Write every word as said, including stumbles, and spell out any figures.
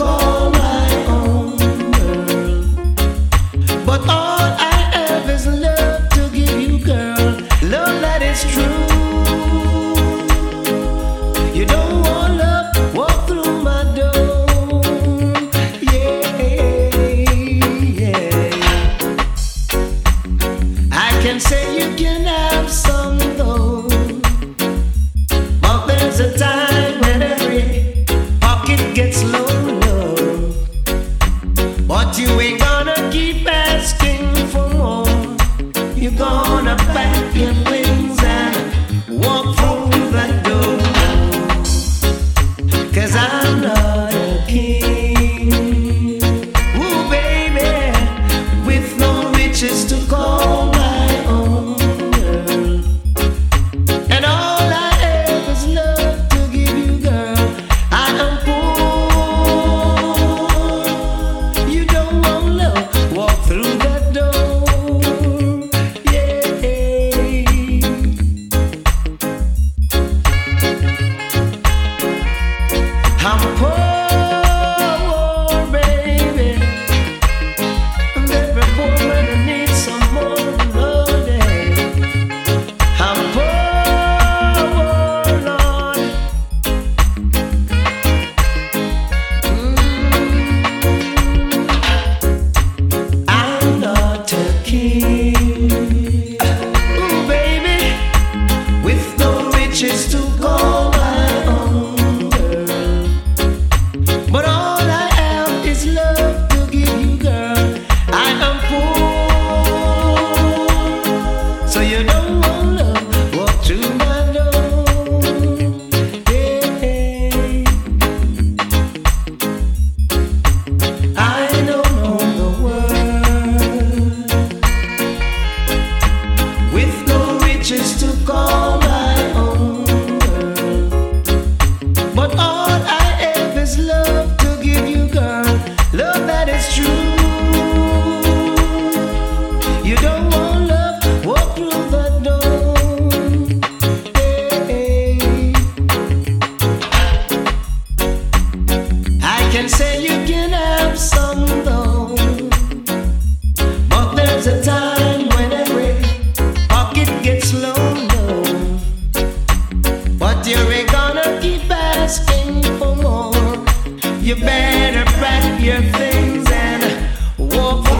call my own girl. But all I have is love to give you, girl. Love that is true. You don't want love, walk through my door. Yeah, yeah. I can say you can have some though, but there's a time when every pocket gets low, low. But you ain't gonna keep asking for more. You're gonna pack your wings and walk through that door. 'Cause I'm not a king, ooh baby, with no riches to call my own girl. And all I have is love to give you, girl. I am poor. You don't want love, walk through that door. Yeah. I'm poor, baby. And every poor man needs some more love. I'm poor, Lord. Mm. I'm not a king, ooh, baby, with no riches to call my own girl. But all I have is love to give you, girl. I am poor, so you don't want love, walk through my door. Yeah. I don't know the world, with no riches to call my own girl. But all I have is love to give you, girl. Love that is true. You don't want love, walk through the door. Hey. I can say you can have some though, but there's a time when every pocket gets low, low. But you ain't gonna keep asking for more. You better pack your things and walk